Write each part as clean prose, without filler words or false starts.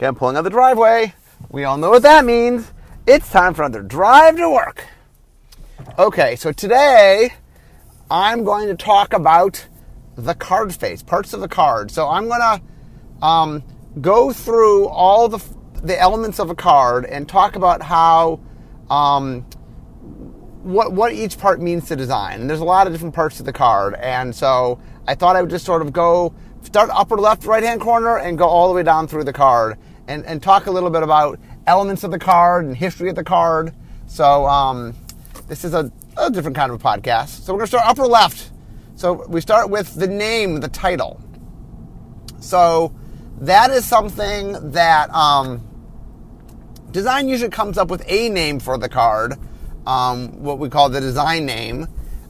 Okay, I'm pulling out the driveway. We all know what that means. It's time for another drive to work. Okay, so today I'm going to talk about the card face, parts of the card. So I'm going to go through all the elements of a card and talk about how what each part means to design. And there's a lot of different parts to the card, and so I thought I would just sort of start upper left, right-hand corner and go all the way down through the card and talk a little bit about elements of the card and history of the card. So this is a different kind of a podcast. So we're going to start upper left. So we start with the name, the title. So that is something that design usually comes up with a name for the card, what we call the design name.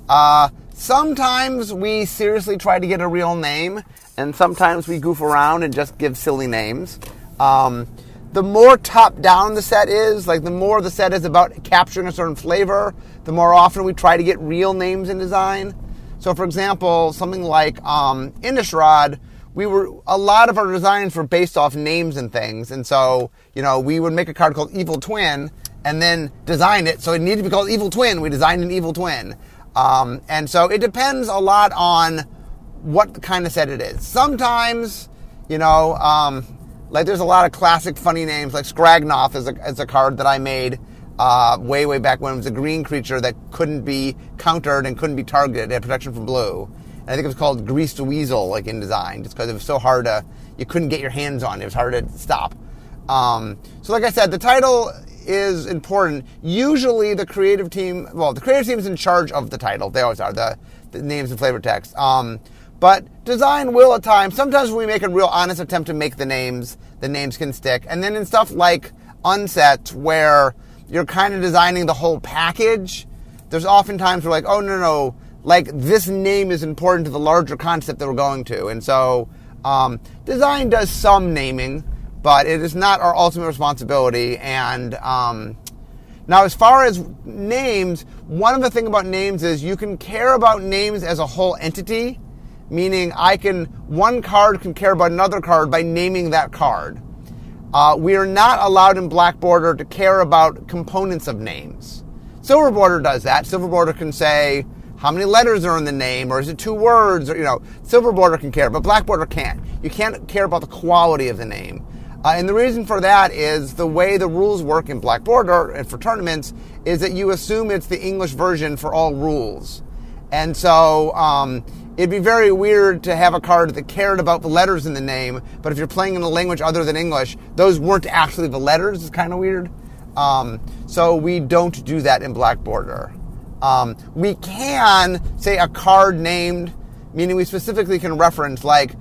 Sometimes we seriously try to get a real name, and sometimes we goof around and just give silly names. The more top-down the set is, like the more the set is about capturing a certain flavor, the more often we try to get real names in design. So, for example, something like Innistrad, a lot of our designs were based off names and things, and so, we would make a card called Evil Twin, and then design it, so it needed to be called Evil Twin. We designed an Evil Twin. And so it depends a lot on what kind of set it is. Sometimes, like there's a lot of classic funny names, like Skragnoth is a card that I made way back when. It was a green creature that couldn't be countered and couldn't be targeted. It had protection from blue. And I think it was called Greased Weasel, like in design, just because it was so hard you couldn't get your hands on it. It was hard to stop. So like I said, the title is important. Usually the creative team is in charge of the title. They always are, the names and flavor text. But design will at times, sometimes when we make a real honest attempt to make the names can stick. And then in stuff like unsets where you're kind of designing the whole package, there's often times we're like, oh, no, like this name is important to the larger concept that we're going to. And so design does some naming, but it is not our ultimate responsibility. And now as far as names, one of the things about names is you can care about names as a whole entity, meaning one card can care about another card by naming that card. We are not allowed in Black Border to care about components of names. Silver Border does that. Silver Border can say how many letters are in the name, or is it 2 words, or, Silver Border can care, but Black Border can't. You can't care about the quality of the name. And the reason for that is the way the rules work in Black Border and for tournaments is that you assume it's the English version for all rules. And so it'd be very weird to have a card that cared about the letters in the name, but if you're playing in a language other than English, those weren't actually the letters. It's kind of weird. So we don't do that in Black Border. We can say a card named, meaning we specifically can reference, like,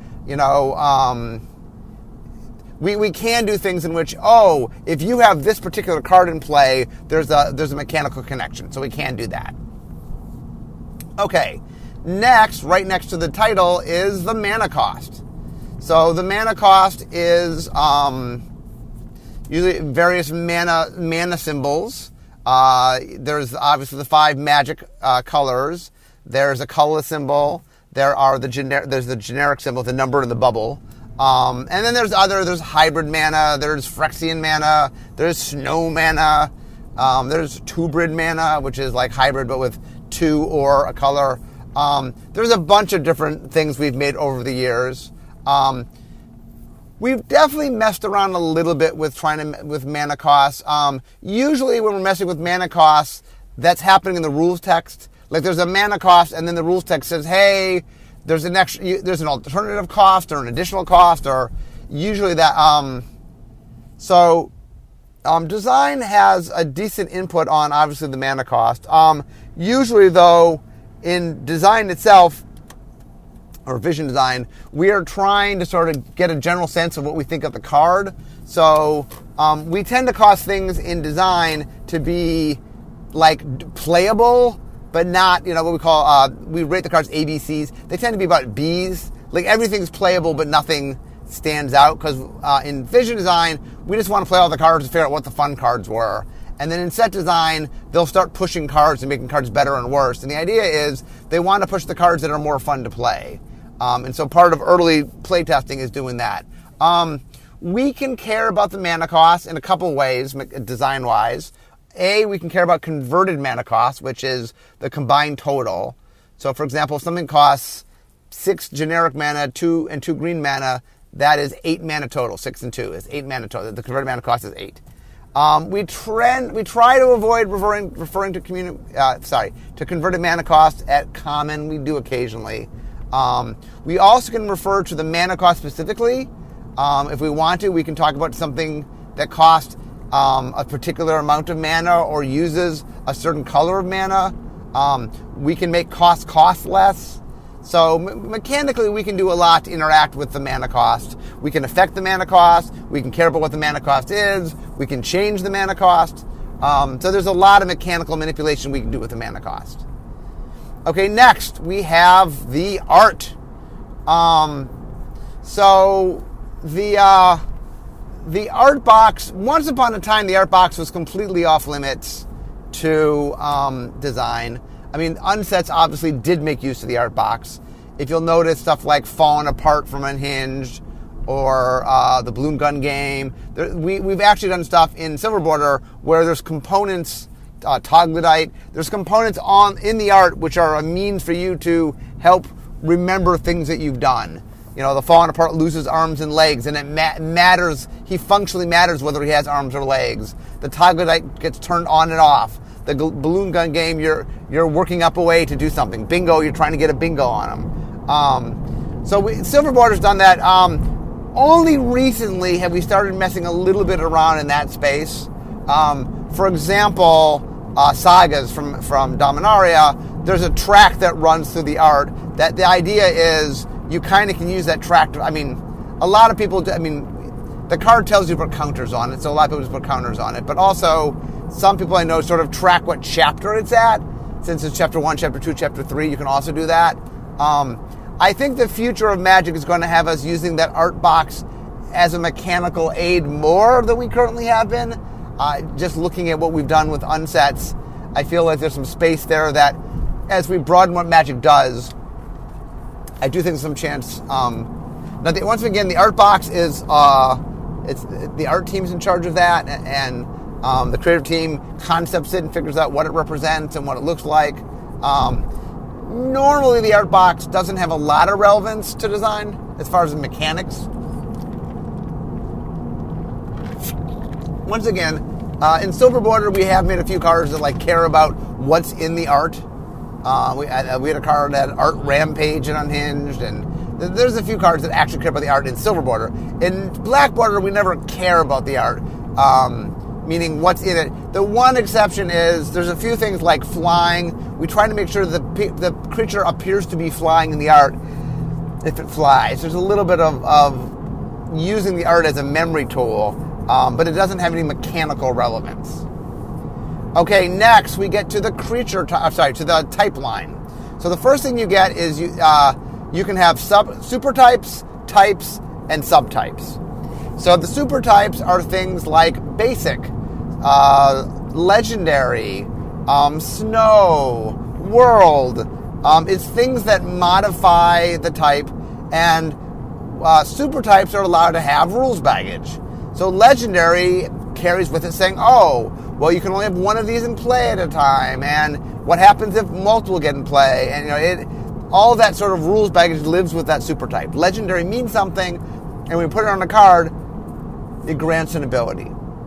we can do things in which, if you have this particular card in play, there's a mechanical connection. So we can do that. Okay, next, right next to the title is the mana cost. So the mana cost is usually various mana symbols. There's obviously the 5 magic colors. There's a colorless symbol. There's the generic symbol, the number in the bubble. And then there's hybrid mana, there's Phyrexian mana, there's snow mana, there's Tubrid mana, which is like hybrid but with 2 or a color. There's a bunch of different things we've made over the years. We've definitely messed around a little bit with with mana costs. Usually when we're messing with mana costs, that's happening in the rules text. Like there's a mana cost and then the rules text says, hey, there's an alternative cost or an additional cost, or usually that. Design has a decent input on obviously the mana cost. Usually though, in design itself, or vision design, we are trying to sort of get a general sense of what we think of the card. So we tend to cost things in design to be like playable, but not, what we call, we rate the cards ABCs. They tend to be about Bs. Like everything's playable, but nothing stands out. Because in vision design, we just want to play all the cards and figure out what the fun cards were. And then in set design, they'll start pushing cards and making cards better and worse. And the idea is they want to push the cards that are more fun to play. And so part of early playtesting is doing that. we can care about the mana cost in a couple of ways, design-wise. We can care about converted mana cost, which is the combined total. So, for example, if something costs 6 generic mana, 2 and 2 green mana, that is 8 mana total. 6 and 2 is 8 mana total. The converted mana cost is 8. We try to avoid referring to converted mana cost at common. We do occasionally. We also can refer to the mana cost specifically. If we want to, we can talk about something that costs a particular amount of mana or uses a certain color of mana. We can make cost less. So mechanically, we can do a lot to interact with the mana cost. We can affect the mana cost. We can care about what the mana cost is. We can change the mana cost. So there's a lot of mechanical manipulation we can do with the mana cost. Okay, next we have the art. So the art box, once upon a time, the art box was completely off limits to design. I mean, Unsets obviously did make use of the art box. If you'll notice stuff like Fallen Apart from Unhinged or the Balloon Gun game, we've actually done stuff in Silver Border where there's components, Troglodyte, there's components in the art which are a means for you to help remember things that you've done. You know, the Fallen Apart loses arms and legs, and it matters, he functionally matters whether he has arms or legs. The Troglodyte gets turned on and off. The Balloon Gun game, you're working up a way to do something. Bingo, you're trying to get a bingo on them. Silver Border's done that. Only recently have we started messing a little bit around in that space. For example, Sagas from Dominaria, there's a track that runs through the art. That the idea is you kind of can use that track. A lot of people do. The card tells you to put counters on it, so a lot of people just put counters on it. But also, some people I know sort of track what chapter it's at. Since it's chapter 1, chapter 2, chapter 3, you can also do that. I think the future of Magic is going to have us using that art box as a mechanical aid more than we currently have been. Just looking at what we've done with Unsets, I feel like there's some space there that, as we broaden what Magic does, I do think there's some chance. Now, once again, the art box is it's the art team's in charge of that, and the creative team concepts it and figures out what it represents and what it looks like. Normally, the art box doesn't have a lot of relevance to design as far as the mechanics. Once again, in Silver Border, we have made a few cards that care about what's in the art. We had a card that had Art Rampage and Unhinged, and there's a few cards that actually care about the art in Silver Border. In Black Border, we never care about the art, meaning what's in it. The one exception is there's a few things like flying. We try to make sure the creature appears to be flying in the art if it flies. There's a little bit of using the art as a memory tool, but it doesn't have any mechanical relevance. Okay, next we get to the to the type line. So the first thing you get is you can have super types, types, and subtypes. So the super types are things like basic, legendary, snow, world. It's things that modify the type, and super types are allowed to have rules baggage. So legendary carries with it saying, you can only have one of these in play at a time, and what happens if multiple get in play, and all that sort of rules baggage lives with that super type. Legendary means something, and when we put it on a card, it grants an ability.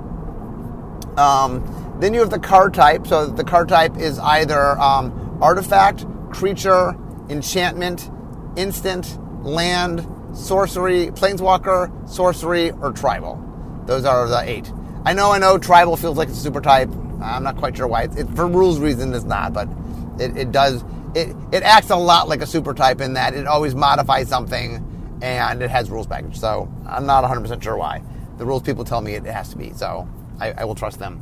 Then you have the card type. So the card type is either artifact, creature, enchantment, instant, land, sorcery, planeswalker, sorcery, or tribal. Those are the 8. I know tribal feels like it's a super type. I'm not quite sure why. For rules reasons, it's not, but it does. It acts a lot like a super type in that it always modifies something, and it has rules baggage. So I'm not 100% sure why. The rules people tell me it has to be, so I will trust them.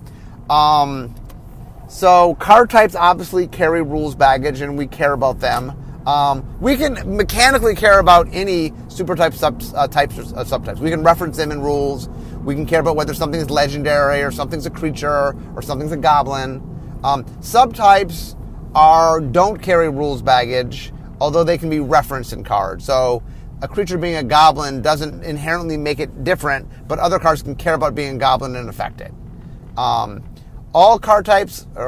So card types obviously carry rules baggage, and we care about them. We can mechanically care about any super type types or subtypes. We can reference them in rules. We can care about whether something is legendary or something's a creature or something's a goblin. Subtypes don't carry rules baggage, although they can be referenced in cards. So a creature being a goblin doesn't inherently make it different, but other cards can care about being a goblin and affect it. All card types can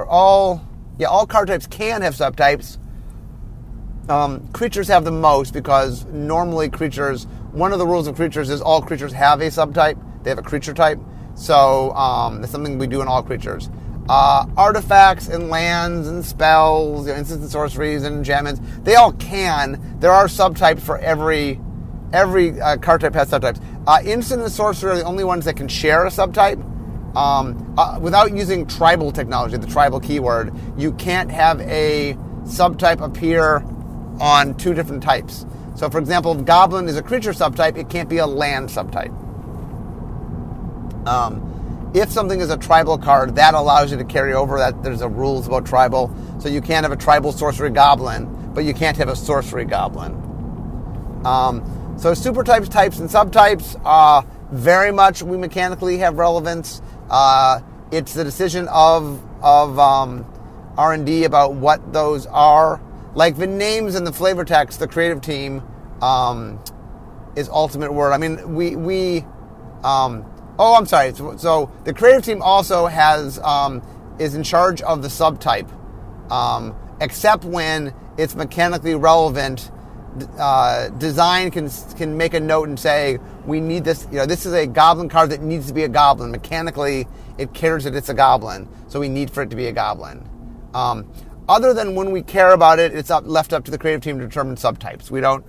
have subtypes. Creatures have the most because normally creatures, one of the rules of creatures is all creatures have a subtype. They have a creature type. So that's something we do in all creatures. Artifacts and lands and spells, instants and sorceries and enchantments, they all can. There are subtypes for every card type has subtypes. Instant and sorcery are the only ones that can share a subtype. Without using tribal technology, the tribal keyword, you can't have a subtype appear on two different types. So, for example, if goblin is a creature subtype, it can't be a land subtype. If something is a tribal card, that allows you to carry over that. There's a rules about tribal. So you can't have a tribal sorcery goblin, but you can't have a sorcery goblin. So super types, types, and subtypes, very much we mechanically have relevance. It's the decision of R&D about what those are. Like the names and the flavor text, the creative team is ultimate word. I mean, I'm sorry. So the creative team also is in charge of the subtype, except when it's mechanically relevant. Design can make a note and say, we need this. This is a goblin card that needs to be a goblin. Mechanically, it cares that it's a goblin, so we need for it to be a goblin. Other than when we care about it, it's left up to the creative team to determine subtypes. We don't.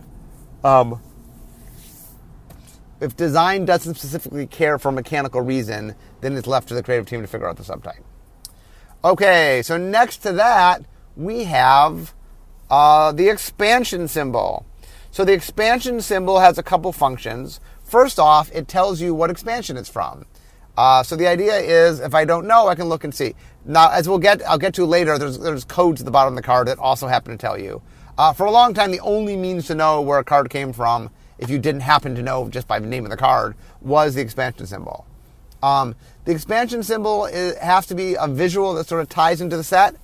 If design doesn't specifically care for a mechanical reason, then it's left to the creative team to figure out the subtype. Okay, so next to that, we have the expansion symbol. So the expansion symbol has a couple functions. First off, it tells you what expansion it's from. So the idea is, if I don't know, I can look and see. Now, as I'll get to later, there's codes at the bottom of the card that also happen to tell you. For a long time, the only means to know where a card came from, if you didn't happen to know just by the name of the card, was the expansion symbol. The expansion symbol has to be a visual that sort of ties into the set.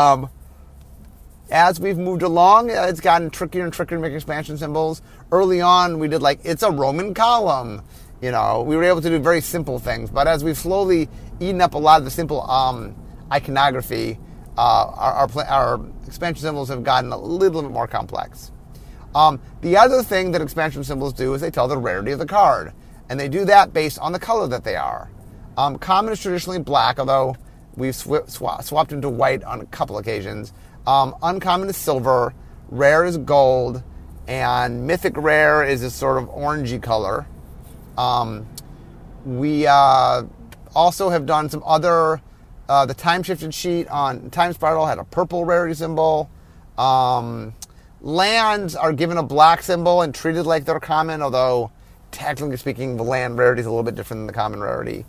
As we've moved along, it's gotten trickier and trickier to make expansion symbols. Early on, we did it's a Roman column. We were able to do very simple things. But as we've slowly eaten up a lot of the simple iconography, our expansion symbols have gotten a little bit more complex. The other thing that expansion symbols do is they tell the rarity of the card. And they do that based on the color that they are. Common is traditionally black, although we've swapped into white on a couple occasions. Uncommon is silver, rare is gold, and mythic rare is this sort of orangey color. We also have done some other, the time-shifted sheet on Time Spiral had a purple rarity symbol. Lands are given a black symbol and treated like they're common, although technically speaking, the land rarity is a little bit different than the common rarity.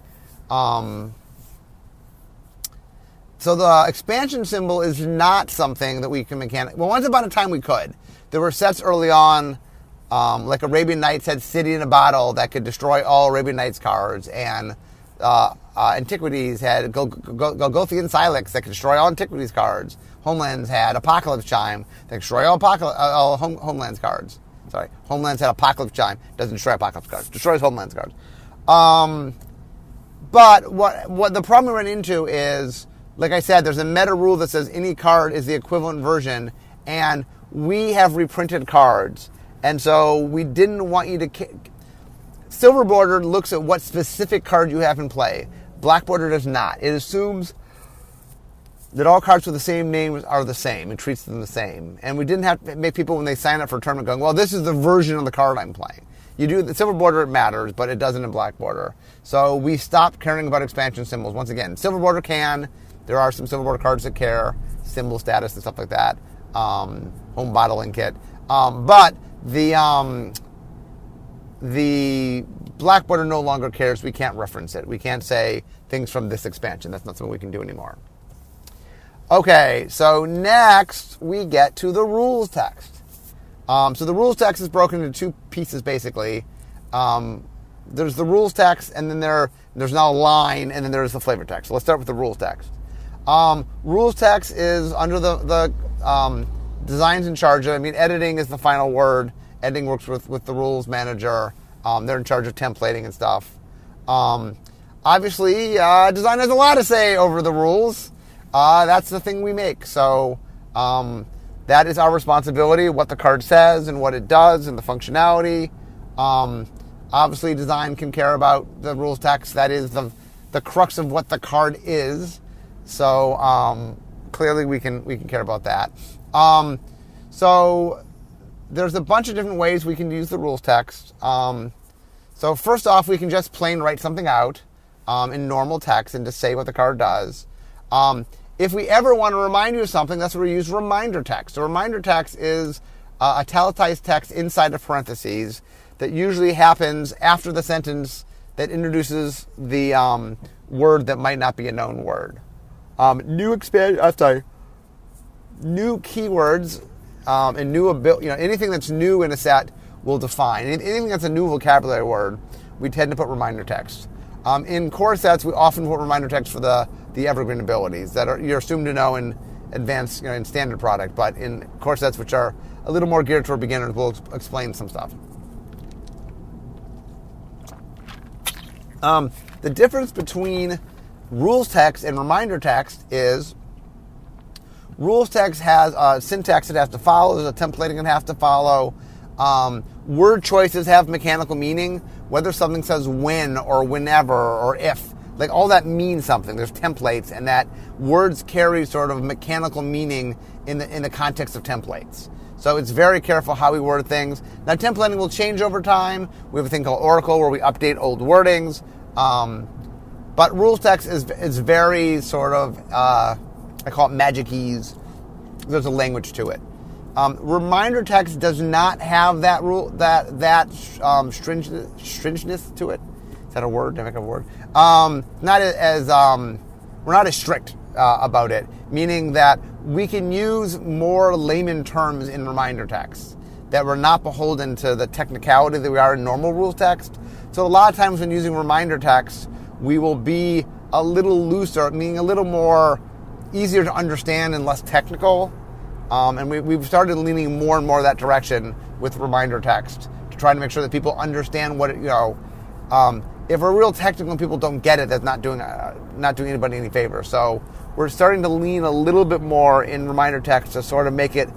So the expansion symbol is not something that we can mechanically... Well, once upon a time we could. There were sets early on, like Arabian Nights had City in a Bottle that could destroy all Arabian Nights cards, and Antiquities had Golgothian Silex that could destroy all Antiquities cards. Homelands had Apocalypse Chime that could destroy all Homelands cards. Sorry, Homelands had Apocalypse Chime, doesn't destroy Apocalypse cards, destroys Homelands cards. But what the problem we run into is, like I said, there's a meta rule that says any card is the equivalent version, and we have reprinted cards. And so we didn't want you to... Silver Border looks at what specific card you have in play. Black Border does not. It assumes that all cards with the same name are the same and treats them the same. And we didn't have to make people, when they sign up for a tournament, going, well, this is the version of the card I'm playing. You do the Silver Border, it matters, but it doesn't in Black Border. So we stopped caring about expansion symbols. Once again, Silver Border can. There are some Silver Border cards that care, symbol status and stuff like that. Home bottling kit. But the Black Border no longer cares. We can't reference it. We can't say things from this expansion. That's not something we can do anymore. Okay, so next we get to the rules text. So the rules text is broken into two pieces, basically. There's the rules text, and then there's now a line, and then there's the flavor text. So let's start with the rules text. Rules text is under the design's in charge of. Editing is the final word. Editing works with the rules manager. They're in charge of templating and stuff. Obviously, design has a lot to say over the rules. That's the thing we make. So that is our responsibility, what the card says and what it does and the functionality. Obviously, design can care about the rules text. That is the crux of what the card is. So clearly we can care about that. So there's a bunch of different ways we can use the rules text. So first off, we can just plain write something out in normal text and just say what the card does. If we ever want to remind you of something, that's where we use reminder text. So reminder text is italicized text inside of parentheses that usually happens after the sentence that introduces the word that might not be a known word. New keywords and new ability, anything that's new in a set will define. Anything that's a new vocabulary word, we tend to put reminder text. In core sets, we often put reminder text for the evergreen abilities that you're assumed to know in advanced, in standard product. But in core sets, which are a little more geared toward beginners, we'll explain some stuff. The difference between rules text and reminder text is rules text has a syntax it has to follow. There's a templating it has to follow. Word choices have mechanical meaning, whether something says when or whenever or if. Like all that means something. There's templates, and that words carry sort of mechanical meaning in the context of templates. So it's very careful how we word things. Now templating will change over time. We have a thing called Oracle where we update old wordings. But rules text is very sort of, I call it magic-eze. There's a language to it. Reminder text does not have that stringiness to it. Is that a word? Did I make a word? We're not as strict about it, meaning that we can use more layman terms in reminder text, that we're not beholden to the technicality that we are in normal rules text. So a lot of times when using reminder text, we will be a little looser, meaning a little more easier to understand and less technical. And we've started leaning more and more that direction with reminder text to try to make sure that people understand what it, if we're real technical and people don't get it, that's not doing anybody any favor. So we're starting to lean a little bit more in reminder text to sort of make it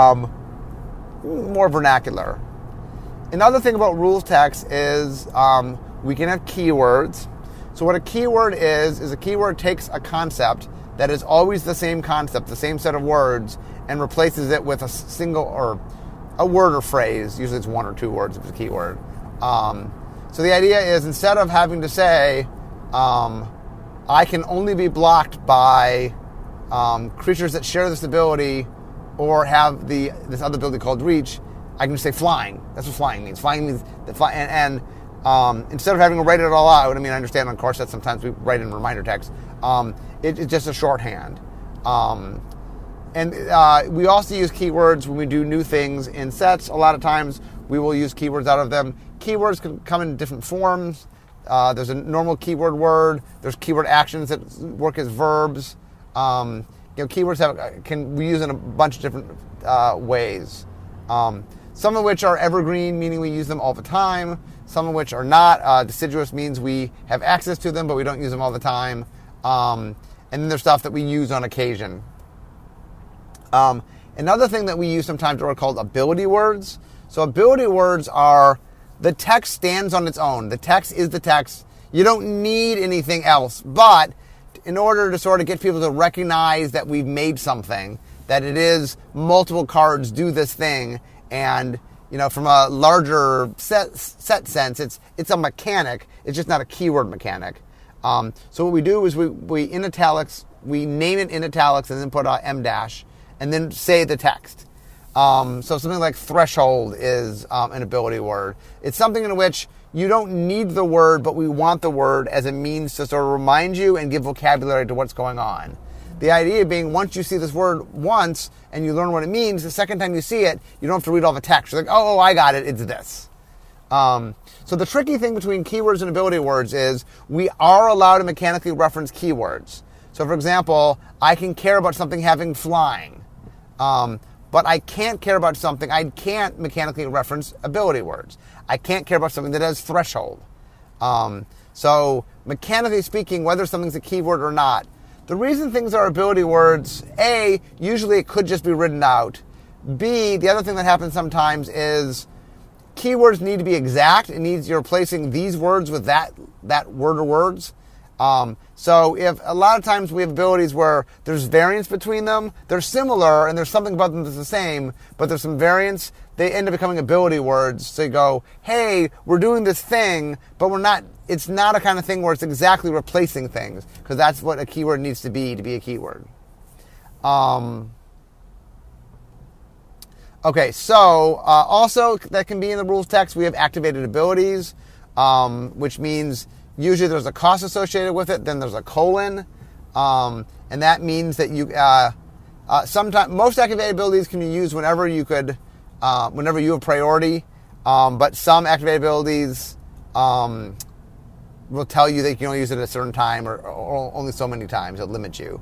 more vernacular. Another thing about rules text is we can have keywords. So what a keyword is a keyword takes a concept that is always the same concept, the same set of words, and replaces it with a single or a word or phrase. Usually it's one or two words if it's a keyword. So the idea is instead of having to say, I can only be blocked by creatures that share this ability or have this other ability called reach, I can just say flying. That's what flying means. Flying means and instead of having to write it all out, I understand on core sets sometimes we write in reminder text. It's just a shorthand. And we also use keywords when we do new things in sets. A lot of times we will use keywords out of them. Keywords can come in different forms. There's a normal keyword word. There's keyword actions that work as verbs. Keywords can be used in a bunch of different ways. Some of which are evergreen, meaning we use them all the time. Some of which are not. Deciduous means we have access to them, but we don't use them all the time. And then there's stuff that we use on occasion. Another thing that we use sometimes are called ability words. So ability words are the text stands on its own. The text is the text. You don't need anything else. But in order to sort of get people to recognize that we've made something, that it is multiple cards do this thing, and from a larger set sense, it's a mechanic. It's just not a keyword mechanic. So what we do is we in italics, we name it in italics and then put a M dash and then say the text. So something like threshold is an ability word. It's something in which you don't need the word, but we want the word as a means to sort of remind you and give vocabulary to what's going on. The idea being once you see this word once and you learn what it means, the second time you see it, you don't have to read all the text. You're like, oh, I got it. It's this. So the tricky thing between keywords and ability words is we are allowed to mechanically reference keywords. So for example, I can care about something having flying. but I can't care about something. I can't mechanically reference ability words. I can't care about something that has threshold. So mechanically speaking, whether something's a keyword or not, the reason things are ability words, A, usually it could just be written out. B, the other thing that happens sometimes is keywords need to be exact. It needs you're replacing these words with that word or words. So if a lot of times we have abilities where there's variance between them, they're similar and there's something about them that's the same, but there's some variance, they end up becoming ability words. So you go, hey, we're doing this thing, but it's not a kind of thing where it's exactly replacing things, because that's what a keyword needs to be a keyword. Okay, so also that can be in the rules text. We have activated abilities, which means usually there's a cost associated with it, then there's a colon, and that means that you sometimes most activated abilities can be used whenever you have priority, but some activated abilities will tell you that you can only use it at a certain time or only so many times. It'll limit you.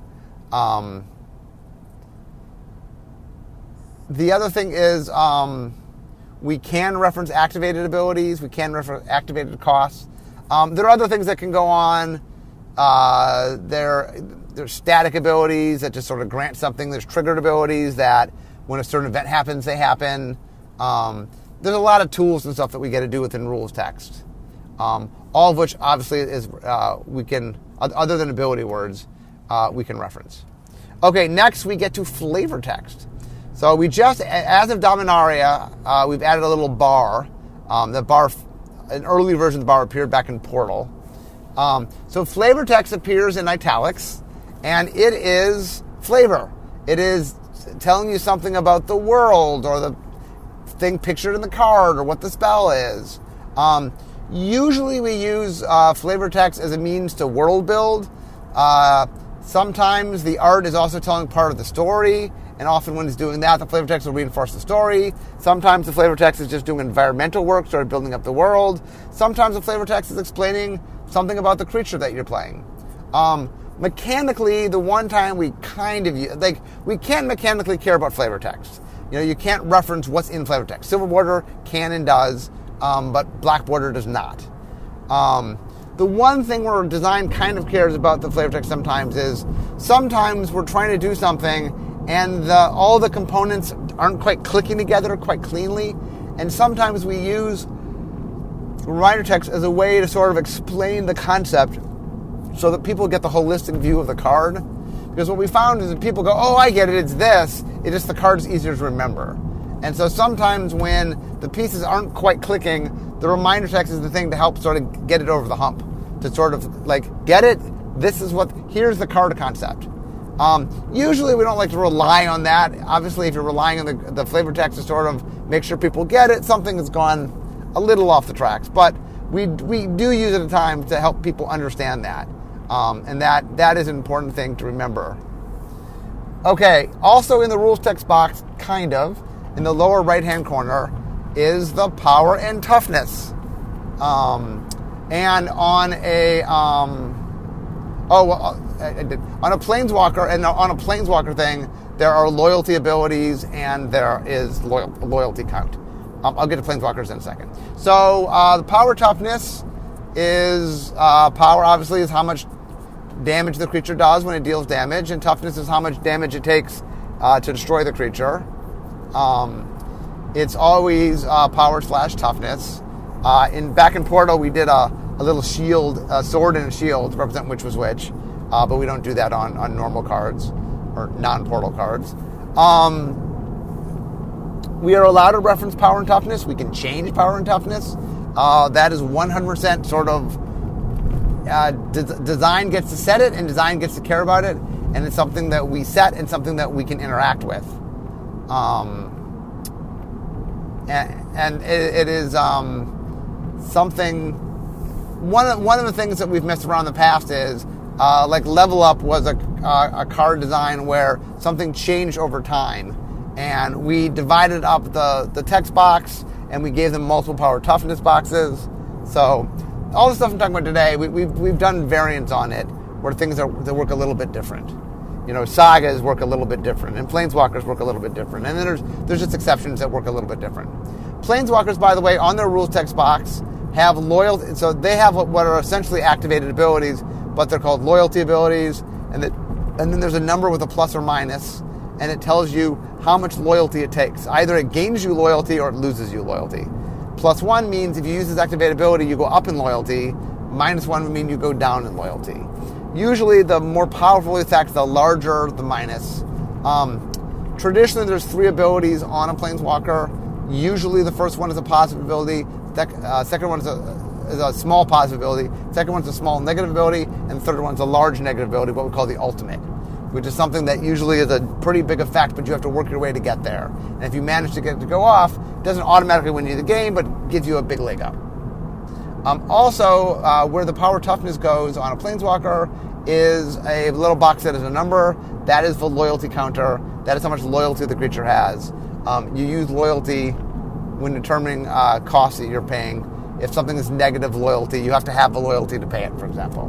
The other thing is we can reference activated abilities. We can reference activated costs. There are other things that can go on. There's static abilities that just sort of grant something. There's triggered abilities that when a certain event happens, they happen. There's a lot of tools and stuff that we get to do within rules text. All of which obviously is we can, other than ability words, we can reference. Okay, next we get to flavor text. So we just, as of Dominaria, we've added a little bar. The bar, an early version of the bar appeared back in Portal. So flavor text appears in italics, and it is flavor. It is telling you something about the world or the thing pictured in the card or what the spell is. Usually we use flavor text as a means to world build. Sometimes the art is also telling part of the story, and often when it's doing that, the flavor text will reinforce the story. Sometimes the flavor text is just doing environmental work, sort of building up the world. Sometimes the flavor text is explaining something about the creature that you're playing. Mechanically, the one time we kind of use, we can't mechanically care about flavor text. You can't reference what's in flavor text. Silver Border can and does, but Black Border does not. The one thing where design kind of cares about the flavor text sometimes is sometimes we're trying to do something and all the components aren't quite clicking together quite cleanly, and sometimes we use reminder text as a way to sort of explain the concept so that people get the holistic view of the card. Because what we found is that people go, oh, I get it, it's this. It's just the card's easier to remember. And so sometimes when the pieces aren't quite clicking, the reminder text is the thing to help sort of get it over the hump. To sort of get it, here's the card concept. Usually we don't like to rely on that. Obviously, if you're relying on the flavor text to sort of make sure people get it, something has gone a little off the tracks. But we do use it at times to help people understand that. And that is an important thing to remember. Okay, also in the rules text box, kind of, in the lower right-hand corner, is the power and toughness. And on a on a planeswalker, and on a planeswalker thing, there are loyalty abilities and there is loyalty count. I'll get to planeswalkers in a second. So the power toughness is power. Obviously, is how much damage the creature does when it deals damage, and toughness is how much damage it takes to destroy the creature. It's always power/toughness. Back in Portal, we did a little shield, a sword and a shield to represent which was which, but we don't do that on normal cards or non-Portal cards. We are allowed to reference power and toughness. We can change power and toughness. That is 100% sort of design gets to set it and design gets to care about it, and it's something that we set and something that we can interact with. And it is something. One of the things that we've messed around in the past is Level Up was a card design where something changed over time, and we divided up the text box and we gave them multiple power toughness boxes. So all the stuff I'm talking about today, we've done variants on it where things that work a little bit different. sagas work a little bit different, and planeswalkers work a little bit different, and then there's just exceptions that work a little bit different. Planeswalkers, by the way, on their rules text box have loyalty, so they have what are essentially activated abilities, but they're called loyalty abilities, and then there's a number with a plus or minus, and it tells you how much loyalty it takes. Either it gains you loyalty or it loses you loyalty. +1 means if you use this activated ability, you go up in loyalty. -1 would mean you go down in loyalty. Usually, the more powerful the attack, the larger the minus. Traditionally, there's 3 abilities on a Planeswalker. Usually, the first one is a positive ability. Second one is a small positive ability. Second one's a small negative ability. And the third one's a large negative ability, what we call the ultimate, which is something that usually is a pretty big effect, but you have to work your way to get there. And if you manage to get it to go off, it doesn't automatically win you the game, but gives you a big leg up. Also, where the power toughness goes on a Planeswalker is a little box that is a number. That is the loyalty counter. That is how much loyalty the creature has. You use loyalty when determining costs that you're paying. If something is negative loyalty, you have to have the loyalty to pay it, for example.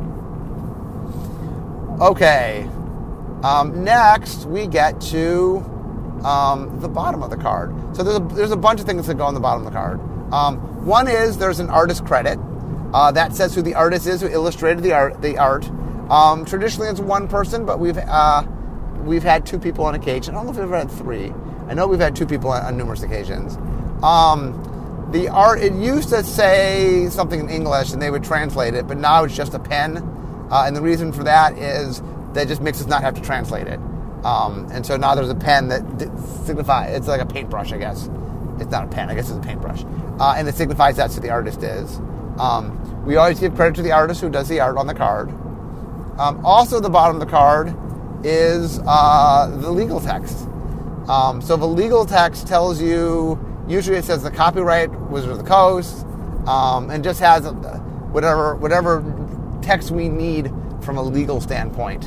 Okay. Next, we get to the bottom of the card. So there's a bunch of things that go on the bottom of the card. One is there's an artist credit. That says who the artist is, who illustrated the art. Traditionally, it's one person, but we've had 2 people on occasion. I don't know if we've ever had 3. I know we've had 2 people on numerous occasions. The art, it used to say something in English, and they would translate it, but now it's just a pen. And the reason for that is that just makes us not have to translate it. And so now there's a pen that signifies, it's like a paintbrush, I guess. It's not a pen, I guess it's a paintbrush. And it signifies that's who the artist is. We always give credit to the artist who does the art on the card. Also, the bottom of the card is the legal text. So the legal text tells you, usually it says the copyright Wizard of the Coast, and just has whatever text we need from a legal standpoint.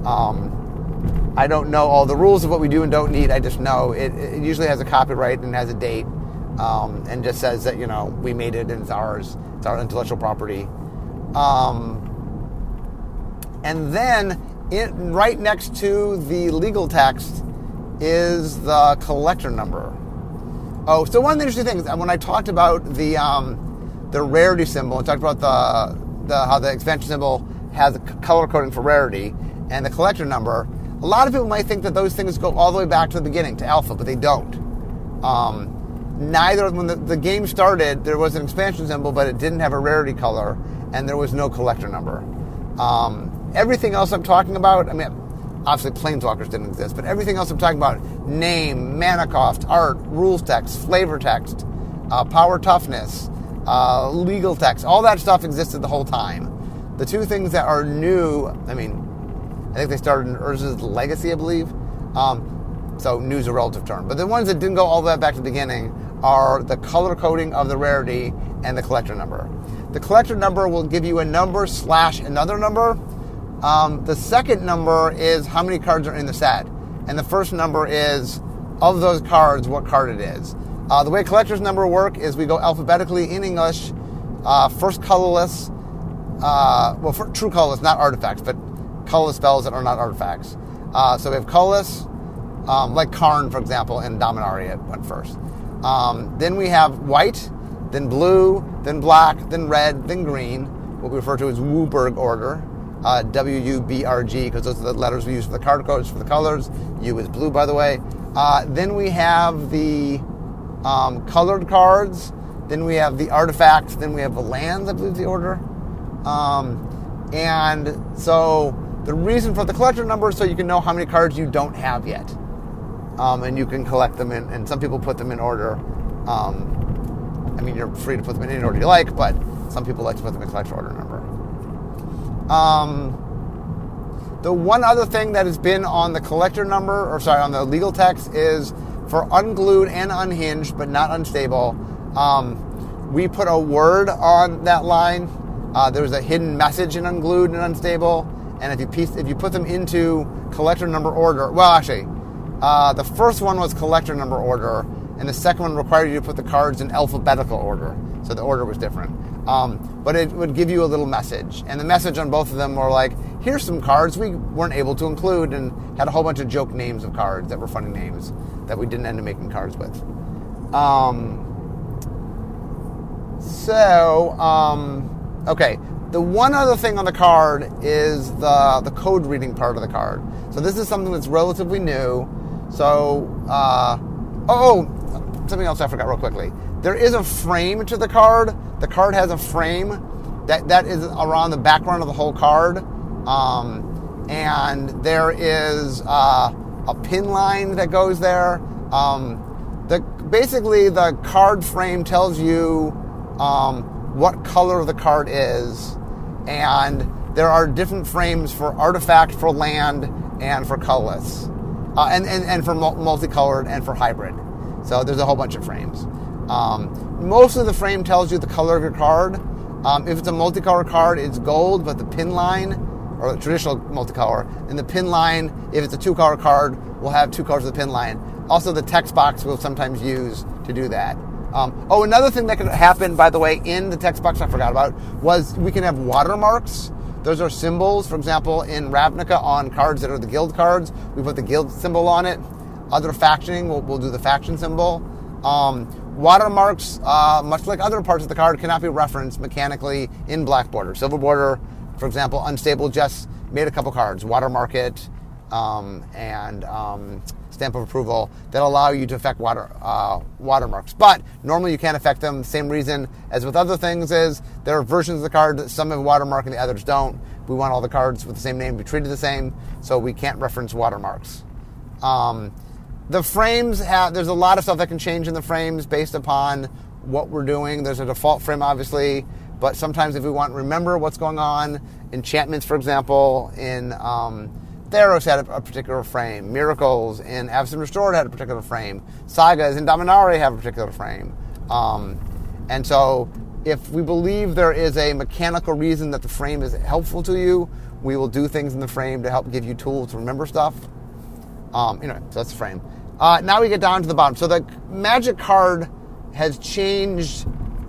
I don't know all the rules of what we do and don't need. I just know it usually has a copyright and has a date, and just says that we made it and it's ours. It's our intellectual property. And then right next to the legal text is the collector number. Oh, so one of the interesting things when I talked about the rarity symbol, I talked about how the expansion symbol has a color coding for rarity and the collector number. A lot of people might think that those things go all the way back to the beginning, to alpha, but they don't. When the game started, there was an expansion symbol, but it didn't have a rarity color, and there was no collector number. Everything else I'm talking about, obviously Planeswalkers didn't exist, but everything else I'm talking about, name, mana cost, art, rules text, flavor text, power toughness, legal text, all that stuff existed the whole time. The 2 things that are new, I think they started in Urza's Legacy, I believe. So new's a relative term. But the ones that didn't go all the way back to the beginning are the color coding of the rarity and the collector number. The collector number will give you a number / another number. The second number is how many cards are in the set. And the first number is, of those cards, what card it is. The way collector's number work is we go alphabetically in English, first colorless, for true colorless, not artifacts, but colorless spells that are not artifacts. So we have colorless, like Karn, for example, and Dominaria went first. Then we have white, then blue, then black, then red, then green, what we refer to as WUBRG order, WUBRG, because those are the letters we use for the card codes for the colors. U is blue, by the way. Then we have the colored cards, then we have the artifacts, then we have the lands, I believe the order. And so the reason for the collector number is so you can know how many cards you don't have yet. And you can collect them in, and some people put them in order. You're free to put them in any order you like, but some people like to put them in collector order number. The one other thing that has been on the collector number, on the legal text, is for unglued and unhinged, but not unstable. We put a word on that line. There's a hidden message in unglued and unstable, and if you put them into collector number order, the first one was collector number order, and the second one required you to put the cards in alphabetical order, so the order was different. But it would give you a little message. And the message on both of them were like, here's some cards we weren't able to include, and had a whole bunch of joke names of cards that were funny names that we didn't end up making cards with. Okay. The one other thing on the card is the code reading part of the card. So this is something that's relatively new. So, something else I forgot real quickly. There is a frame to the card. The card has a frame that is around the background of the whole card. And there is a pin line that goes there. Basically, the card frame tells you what color the card is. And there are different frames for artifact, for land, and for colorless. And for multicolored and for hybrid. So there's a whole bunch of frames. Most of the frame tells you the color of your card. If it's a multicolored card, it's gold, but the pin line, or the traditional multicolor, and the pin line, if it's a two-color card, will have two colors of the pin line. Also, the text box we'll sometimes use to do that. Another thing that could happen, by the way, in the text box I forgot about, was we can have watermarks. Those are symbols. For example, in Ravnica, on cards that are the guild cards, we put the guild symbol on it. Other factioning, we'll do the faction symbol. Watermarks, much like other parts of the card, cannot be referenced mechanically in Black Border. Silver Border, for example, Unstable just made a couple cards, Watermark it, and Stamp of Approval, that allow you to affect watermarks. But normally you can't affect them. The same reason as with other things is there are versions of the card that some have watermark and the others don't. We want all the cards with the same name to be treated the same, so we can't reference watermarks. The frames there's a lot of stuff that can change in the frames based upon what we're doing. There's a default frame, obviously, but sometimes if we want to remember what's going on, enchantments, for example, in Theros had a particular frame. Miracles in Avacyn Restored had a particular frame. Sagas in Dominaria have a particular frame. And so if we believe there is a mechanical reason that the frame is helpful to you, we will do things in the frame to help give you tools to remember stuff. So that's the frame. Now we get down to the bottom. So the Magic card has changed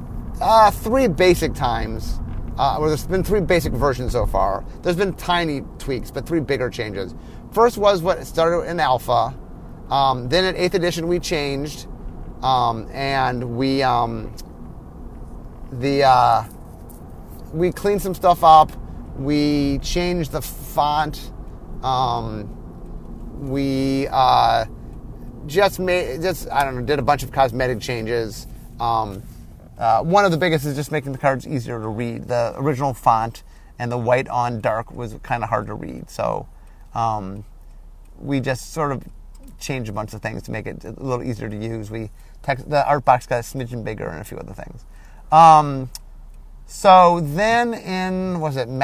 3 basic times. There's been 3 basic versions so far. There's been tiny tweaks, but 3 bigger changes. First was what started in Alpha. Then at 8th edition we changed, and we cleaned some stuff up. We changed the font. We did a bunch of cosmetic changes. One of the biggest is just making the cards easier to read. The original font and the white on dark was kind of hard to read. So we just sort of changed a bunch of things to make it a little easier to use. The art box got a smidgen bigger and a few other things. So then in,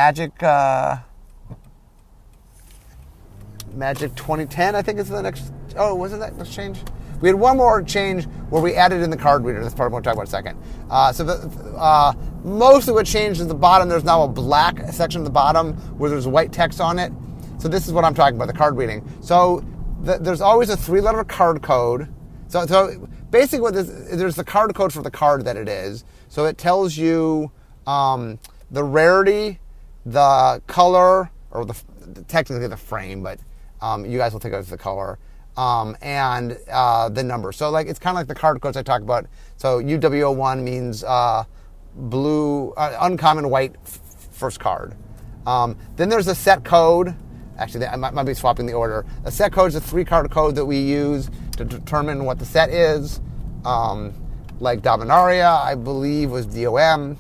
Magic 2010, I think is the next... Oh, wasn't that next change? We had one more change where we added in the card reader. That's part of what we'll talk about in a second. Mostly what changed is the bottom. There's now a black section at the bottom where there's white text on it. So this is what I'm talking about, the card reading. So there's always a 3-letter card code. So basically there's the card code for the card that it is. So it tells you the rarity, the color, or technically the frame, but you guys will think of it as the color. And the number. So it's kind of like the card codes I talked about. So UW01 means blue, uncommon white first card. Then there's a set code. Actually, I might be swapping the order. A set code is a 3-card code that we use to determine what the set is. Like Dominaria, I believe, was DOM.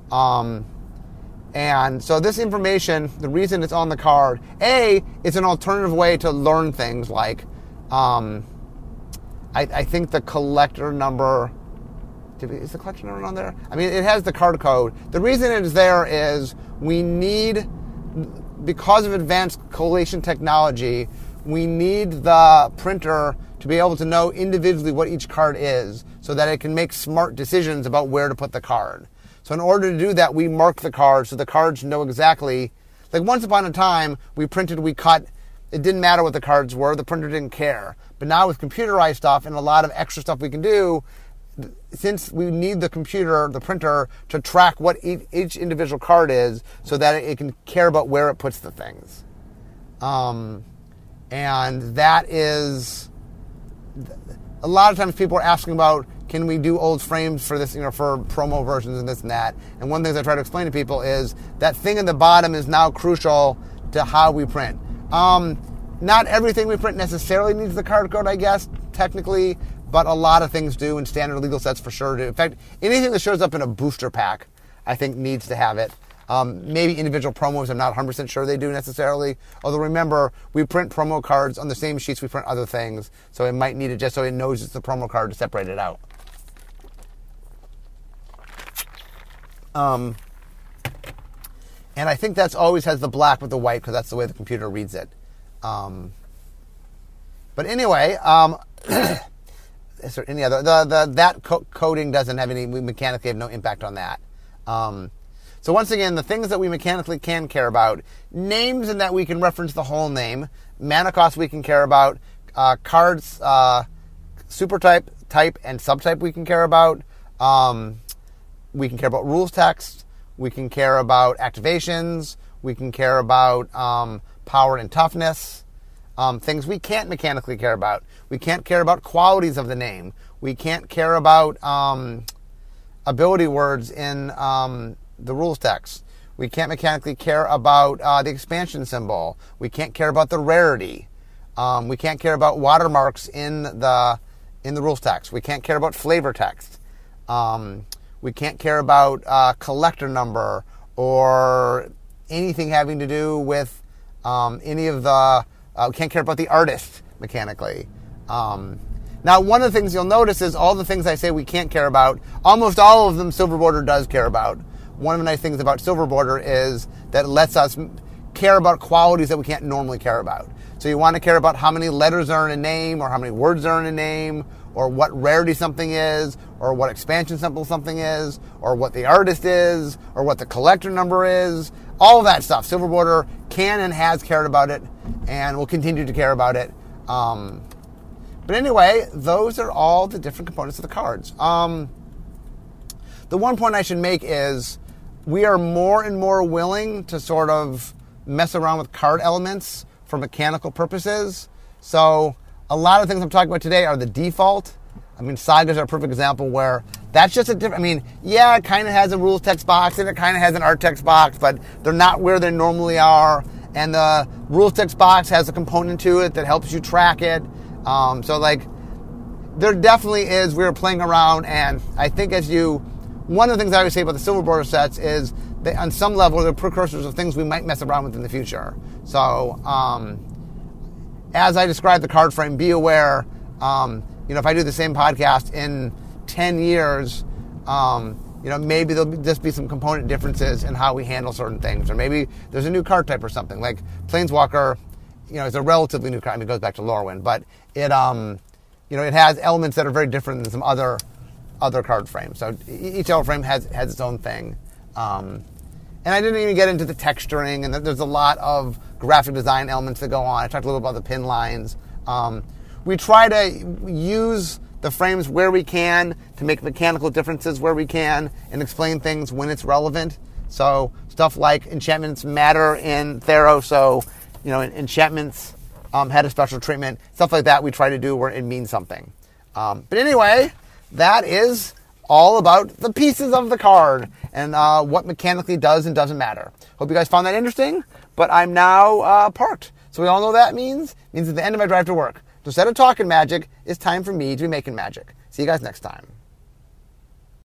And so this information, the reason it's on the card, it's an alternative way to learn things like I think the collector number... Is the collector number on there? I mean, it has the card code. The reason it is there is we need... Because of advanced collation technology, we need the printer to be able to know individually what each card is so that it can make smart decisions about where to put the card. So in order to do that, we mark the cards so the cards know exactly... once upon a time, we printed, we cut... It didn't matter what the cards were. The printer didn't care. But now with computerized stuff and a lot of extra stuff we can do, since we need the printer, to track what each individual card is so that it can care about where it puts the things. And that is, a lot of times people are asking about, can we do old frames for this, for promo versions and this and that? And one of the things I try to explain to people is that thing in the bottom is now crucial to how we print. Not everything we print necessarily needs the card code, I guess, technically, but a lot of things do, and standard legal sets for sure do. In fact, anything that shows up in a booster pack, I think, needs to have it. Maybe individual promos, I'm not 100% sure they do necessarily. Although remember, we print promo cards on the same sheets we print other things, so it might need it just so it knows it's the promo card to separate it out. And I think that's always has the black with the white because that's the way the computer reads it. But anyway, is there any other? That coding doesn't have any. We mechanically have no impact on that. So once again, the things that we mechanically can care about, names in that we can reference the whole name, mana cost we can care about, cards, supertype, type, and subtype we can care about. We can care about rules text. We can care about activations. We can care about power and toughness. Things we can't mechanically care about. We can't care about qualities of the name. We can't care about ability words in the rules text. We can't mechanically care about the expansion symbol. We can't care about the rarity. We can't care about watermarks in the rules text. We can't care about flavor text. We can't care about collector number or anything having to do with any of the... we can't care about the artist mechanically. Now, one of the things you'll notice is all the things I say we can't care about, almost all of them Silverborder does care about. One of the nice things about Silverborder is that it lets us care about qualities that we can't normally care about. So you want to care about how many letters are in a name, or how many words are in a name, or what rarity something is, or what expansion symbol something is, or what the artist is, or what the collector number is. All of that stuff. Silverborder can and has cared about it, and will continue to care about it. But anyway, those are all the different components of the cards. The one point I should make is we are more and more willing to sort of mess around with card elements for mechanical purposes. So a lot of things I'm talking about today are the default. I mean, sagas are a perfect example where that's just a different... I mean, yeah, it kind of has a rules text box and it kind of has an art text box, but they're not where they normally are. And the rules text box has a component to it that helps you track it. So, like, there definitely is... We were playing around, and I think one of the things I always say about the Silverborder sets is that on some level they're precursors of things we might mess around with in the future. So, as I described the card frame, be aware, if I do the same podcast in 10 years, maybe there'll just be some component differences in how we handle certain things. Or maybe there's a new card type or something. Like Planeswalker, is a relatively new card. I mean, it goes back to Lorwyn, but it has elements that are very different than some other card frames. So each L frame has its own thing. And I didn't even get into the texturing, and there's a lot of graphic design elements that go on. I talked a little about the pin lines. We try to use the frames where we can to make mechanical differences where we can and explain things when it's relevant. So stuff like enchantments matter in Theros, so enchantments had a special treatment. Stuff like that we try to do where it means something. But anyway, that is all about the pieces of the card and what mechanically does and doesn't matter. Hope you guys found that interesting, but I'm now parked. So we all know what that means. It means at the end of my drive to work. So instead of talking magic, it's time for me to be making magic. See you guys next time.